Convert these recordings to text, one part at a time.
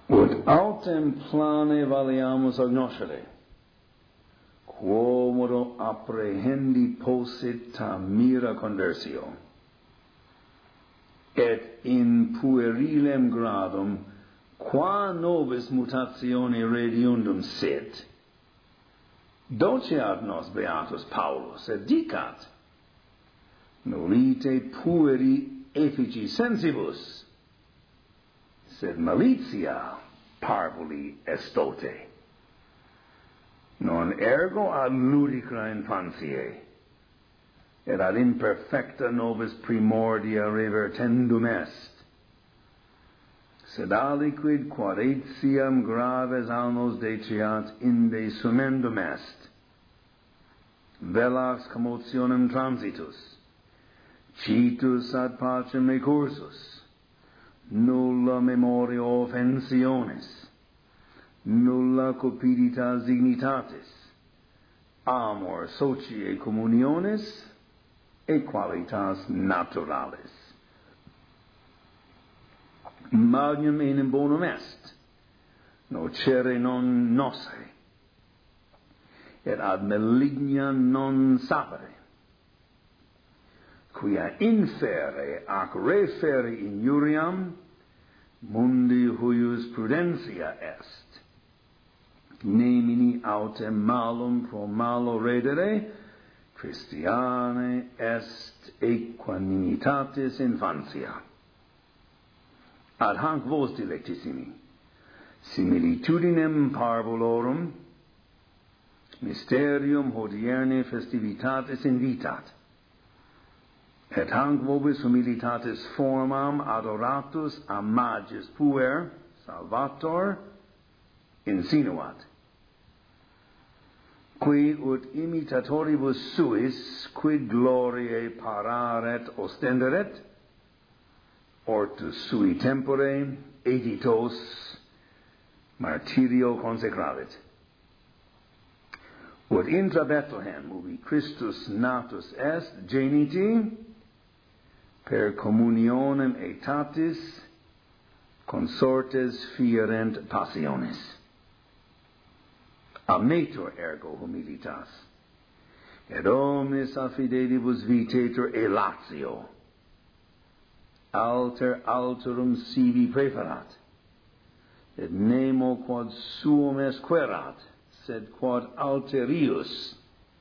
Ut autem plane valiamus agnoscere, quomodo apprehendi possit ta mira conversio, et in puerilem gradum, qua nobis mutatione rediundum sit, doceat nos beatus Paulus, et dicat, nolite pueri effici sensibus, sed malitia parvuli estote. Non ergo ad ludicra infantiae, et ad imperfecta nobis primordia revertendum est, sed aliquid quod etiam graves annos detriat inde sumendum est, velas commotionem transitus, citus ad pacem recursus, nulla memoria offensiones, nulla cupiditas dignitatis, amor sociae communiones, e qualitas naturalis. Magnum enim bonum est, nocere non nocere, et ad maligna non sapere, quia infere ac refere injuriam mundi huius prudentia est, nemini autem malum pro malo redere, Christiane est equanimitatis infantia. Ad hanc vos dilectissimi, similitudinem parvulorum, mysterium hodierne festivitatis invitat, et hanc vobis humilitatis formam adoratus a magis puer salvator insinuat, qui ut imitatoribus suis quid gloriae pararet ostenderet, ortus sui tempore editos martyrio consecravit. Ut intra Bethlehem ubi Christus natus est geniti per communionem aetatis consortes fierent passiones. Amator ergo humilitas, et omnis a fidelibus vitator elatio, alter alterum sibi preferat, et nemo quod suum esquerat, sed quod alterius,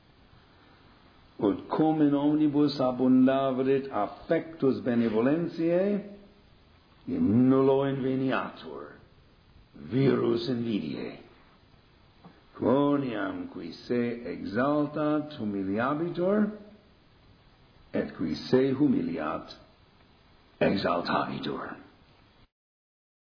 ut cum in omnibus abundavit affectus benevolentiae, in nullo inveniatur, virus invidiae. Quoniam qui se exaltat humiliabitur, et qui se humiliat exaltabitur.